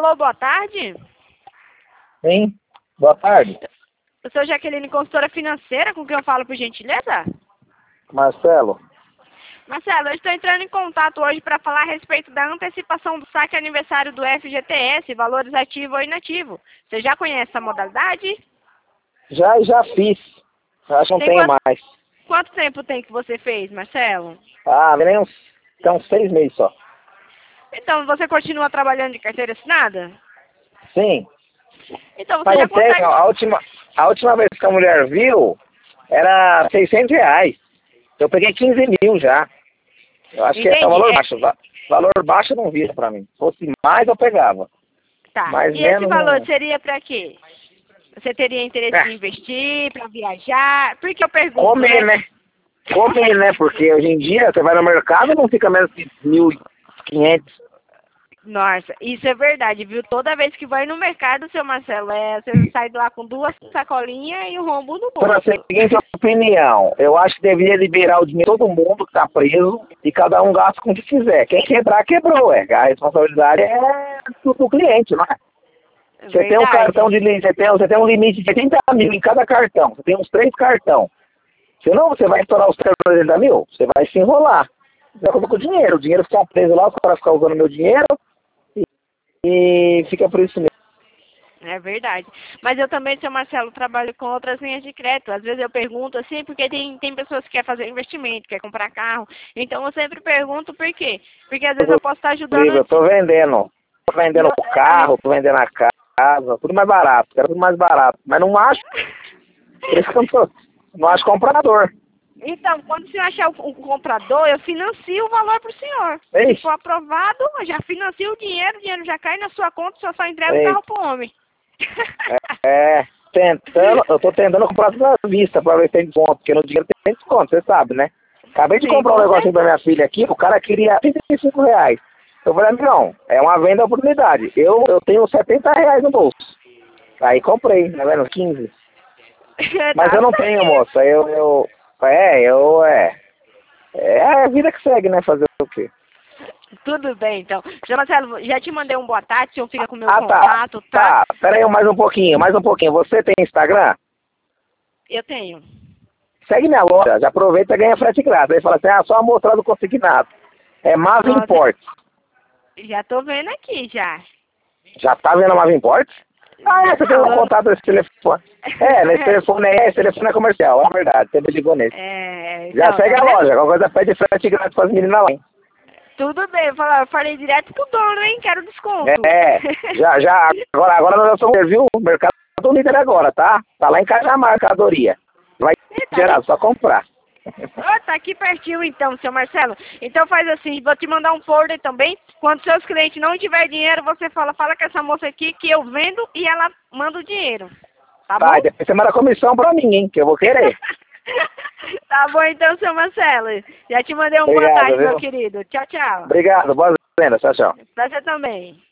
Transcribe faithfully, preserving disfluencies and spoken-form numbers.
Alô, boa tarde. Sim, boa tarde. Eu sou Jaqueline, consultora financeira, com quem eu falo, por gentileza? Marcelo. Marcelo, eu estou entrando em contato hoje para falar a respeito da antecipação do saque aniversário do F G T S, valores ativo ou inativo. Você já conhece essa modalidade? Já, já fiz. Acho que não Tem tenho quanto, mais. quanto tempo tem que você fez, Marcelo? Ah, nem uns, tem uns seis meses só. Então, você continua trabalhando de carteira assinada? Sim. Então, você Mas já não tem, consegue... a última, a última vez que a mulher viu, era seiscentos reais. Eu peguei quinze mil já. Eu acho que é Entendi. valor É... baixo. Va- Valor baixo não vira pra mim. Se fosse mais, eu pegava. Tá. Mas E esse menos valor não. seria para quê? Você teria interesse É, em investir, para viajar? Por que eu pergunto, comer, né? né? Comer, né? Porque hoje em dia, você vai no mercado, não fica menos de mil e quinhentos. Nossa, isso é verdade, viu? Toda vez que vai no mercado, seu Marcelo, é, você sai de lá com duas sacolinhas e um rombo no Por a bolso. seguinte opinião, eu acho que deveria liberar o dinheiro de todo mundo que está preso e cada um gasta com o que quiser. Quem quebrar, quebrou, é. A responsabilidade é do, do cliente, não é? É Você tem um cartão verdade. de li- você tem, você tem um limite de oitenta mil em cada cartão. Você tem uns três cartão. Senão você vai estourar os oitenta mil, você vai se enrolar. Você vai com o dinheiro. O dinheiro fica preso lá, os caras ficam usando meu dinheiro e, e fica por isso mesmo. É verdade. Mas eu também, seu Marcelo, trabalho com outras linhas de crédito. Às vezes eu pergunto assim, porque tem, tem pessoas que querem fazer investimento, querem comprar carro. Então eu sempre pergunto por quê. Porque às vezes eu posso estar ajudando... Eu tô vendendo. Tô E vendendo eu, o a minha... carro, tô vendendo a casa, tudo mais barato. Quero tudo mais barato. Mas não acho. Por isso que eu não, tô, não acho comprador. Então, quando o senhor achar o, o comprador, eu financio o valor para o senhor. Se Ei, for aprovado, eu já financio o dinheiro, o dinheiro já cai na sua conta, o senhor só entrega o ei. carro pro homem. É, é, tentando, eu tô tentando comprar tudo à vista pra ver se tem desconto, porque no dinheiro tem desconto, você sabe, né? Acabei de Sim, comprar um com negocinho pra certeza. minha filha aqui, o cara queria trinta e cinco reais. Eu falei, não, é uma venda oportunidade. Eu, eu tenho setenta reais no bolso. Aí comprei, tá vendo? quinze. Mas Tá eu não tenho, certo. moça. Eu, eu, é, eu, é. É a vida que segue, né? Fazer o quê? Tudo bem, então. Seu Marcelo, já te mandei um boa tarde, o senhor fica com o meu Ah, tá. contato, tá? Tá. Pera aí mais um pouquinho, mais um pouquinho. Você tem Instagram? Eu tenho. Segue minha loja. Já aproveita e ganha frete grátis. Aí fala assim, ah, só mostrar do consignado. É Mava Nossa, Imports. já tô vendo aqui, já. Já tá vendo a Mava Imports? Ah, é, Já você tem um não. eu- contato desse telefone. É, nesse telefone é, esse telefone é comercial, é verdade. Você me ligou nesse. É, Já então, segue tá a vendo? loja. Qualquer coisa pede frete grátis pras meninas lá, hein? Tudo bem, eu falei, eu falei direto com o dono, hein? Quero desconto. É, já, já, agora, agora nós estamos, viu? O mercado do líder agora, tá? Tá lá em Cajamar, mercadoria. Vai Ih, tá aqui. gerar, só comprar. Ó, tá aqui pertinho então, seu Marcelo. Então faz assim, vou te mandar um folder também. Quando seus clientes não tiver dinheiro, você fala, fala com essa moça aqui que eu vendo e ela manda o dinheiro. Tá bom? Vai, depois você manda comissão pra mim, hein? Que eu vou querer. Tá bom então, seu Marcelo. Já te mandei uma boa Obrigado, tarde, meu viu? querido. Tchau, tchau. Obrigado, boas vendas, tchau, tchau. Pra você também.